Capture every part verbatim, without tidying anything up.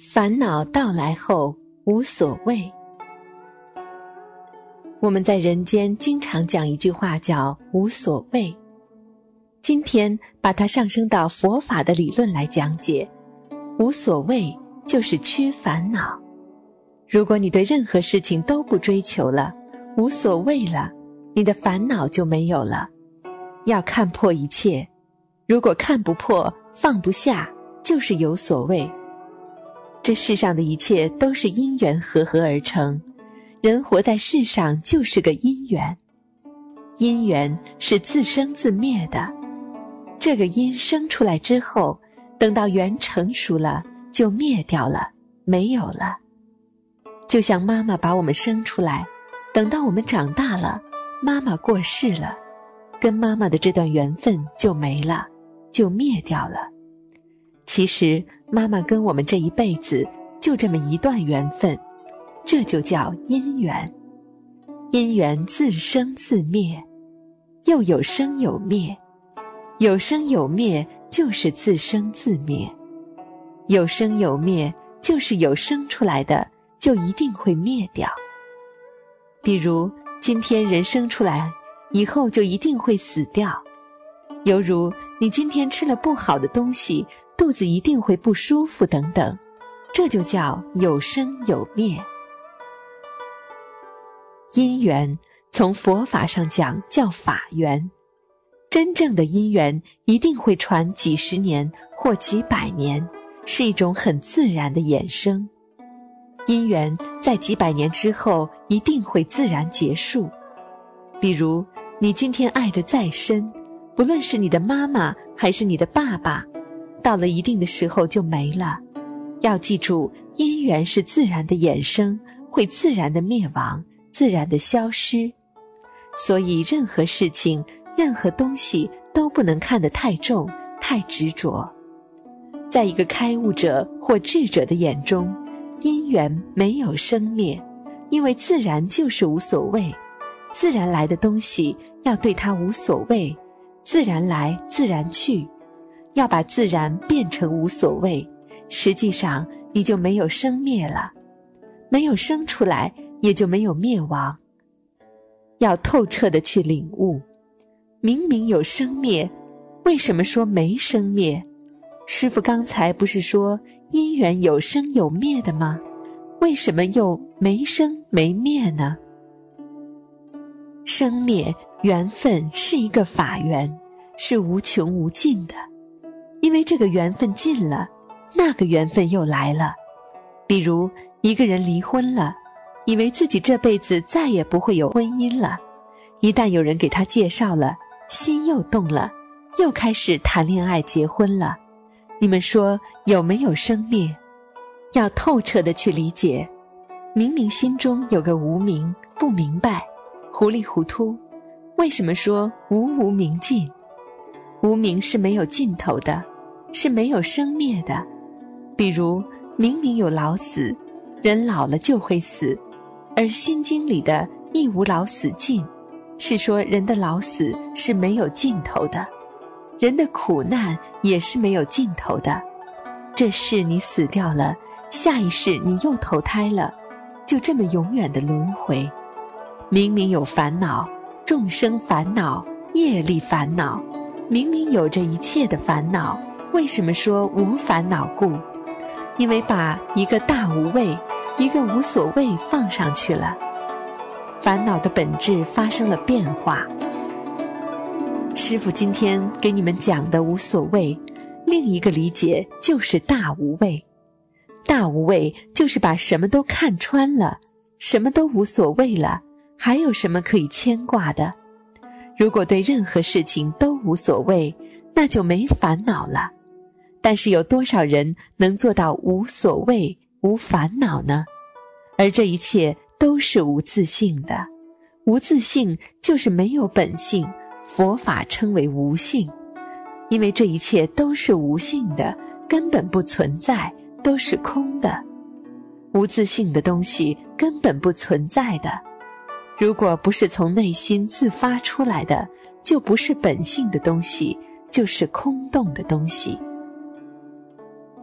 烦恼到来后无所谓。我们在人间经常讲一句话叫无所谓，今天把它上升到佛法的理论来讲解，无所谓就是趋烦恼。如果你对任何事情都不追求了，无所谓了，你的烦恼就没有了。要看破一切，如果看不破，放不下，就是有所谓。这世上的一切都是因缘合合而成，人活在世上就是个因缘，因缘是自生自灭的，这个因生出来之后，等到缘成熟了就灭掉了，没有了。就像妈妈把我们生出来，等到我们长大了，妈妈过世了，跟妈妈的这段缘分就没了，就灭掉了。其实妈妈跟我们这一辈子就这么一段缘分，这就叫因缘。因缘自生自灭，又有生有灭，有生有灭就是自生自灭，有生有灭就是有生出来的就一定会灭掉。比如今天人生出来，以后就一定会死掉，犹如你今天吃了不好的东西，肚子一定会不舒服等等，这就叫有生有灭。因缘从佛法上讲叫法缘，真正的因缘一定会传几十年或几百年，是一种很自然的衍生。因缘在几百年之后一定会自然结束。比如你今天爱得再深，不论是你的妈妈还是你的爸爸，到了一定的时候就没了。要记住，因缘是自然的衍生，会自然的灭亡，自然的消失。所以任何事情，任何东西都不能看得太重，太执着。在一个开悟者或智者的眼中，因缘没有生灭，因为自然就是无所谓。自然来的东西要对它无所谓，自然来自然去，要把自然变成无所谓，实际上你就没有生灭了，没有生出来也就没有灭亡。要透彻地去领悟，明明有生灭，为什么说没生灭？师父刚才不是说因缘有生有灭的吗？为什么又没生没灭呢？生灭缘分是一个法缘，是无穷无尽的，因为这个缘分尽了，那个缘分又来了。比如一个人离婚了，以为自己这辈子再也不会有婚姻了，一旦有人给他介绍了，心又动了，又开始谈恋爱结婚了。你们说有没有生灭？要透彻地去理解。明明心中有个无明，不明白，糊里糊涂，为什么说无无明尽？无明是没有尽头的，是没有生灭的。比如明明有老死，人老了就会死，而心经里的亦无老死尽，是说人的老死是没有尽头的，人的苦难也是没有尽头的。这世你死掉了，下一世你又投胎了，就这么永远的轮回。明明有烦恼，众生烦恼，业力烦恼，明明有着一切的烦恼，为什么说无烦恼故？因为把一个大无畏，一个无所谓放上去了，烦恼的本质发生了变化。师父今天给你们讲的无所谓，另一个理解就是大无畏。大无畏就是把什么都看穿了，什么都无所谓了，还有什么可以牵挂的？如果对任何事情都无所谓，那就没烦恼了。但是有多少人能做到无所谓、无烦恼呢？而这一切都是无自性的。无自性就是没有本性，佛法称为无性。因为这一切都是无性的，根本不存在，都是空的。无自性的东西根本不存在的，如果不是从内心自发出来的，就不是本性的东西，就是空洞的东西。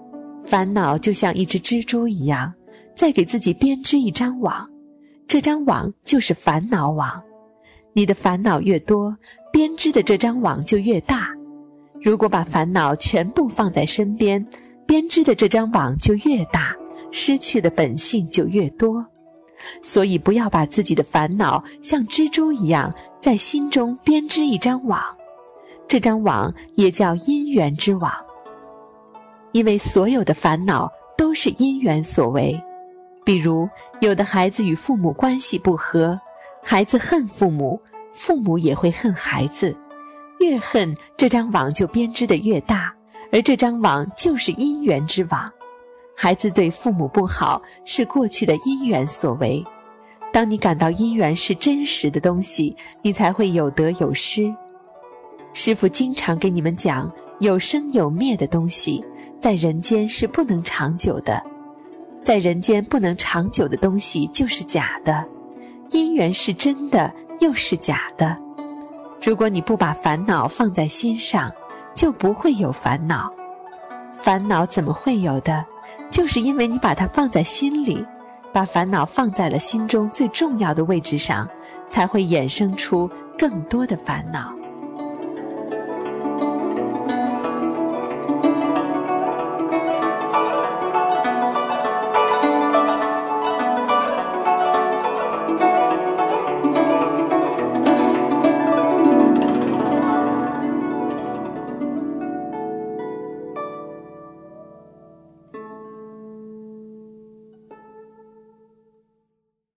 烦恼就像一只蜘蛛一样，在给自己编织一张网，这张网就是烦恼网。你的烦恼越多，编织的这张网就越大。如果把烦恼全部放在身边，编织的这张网就越大，失去的本性就越多。所以不要把自己的烦恼像蜘蛛一样在心中编织一张网，这张网也叫因缘之网。因为所有的烦恼都是因缘所为。比如有的孩子与父母关系不和，孩子恨父母，父母也会恨孩子，越恨这张网就编织得越大，而这张网就是因缘之网。孩子对父母不好是过去的因缘所为，当你感到因缘是真实的东西，你才会有得有失。师父经常给你们讲，有生有灭的东西在人间是不能长久的，在人间不能长久的东西就是假的，因缘是真的又是假的。如果你不把烦恼放在心上，就不会有烦恼。烦恼怎么会有的？就是因为你把它放在心里，把烦恼放在了心中最重要的位置上，才会衍生出更多的烦恼。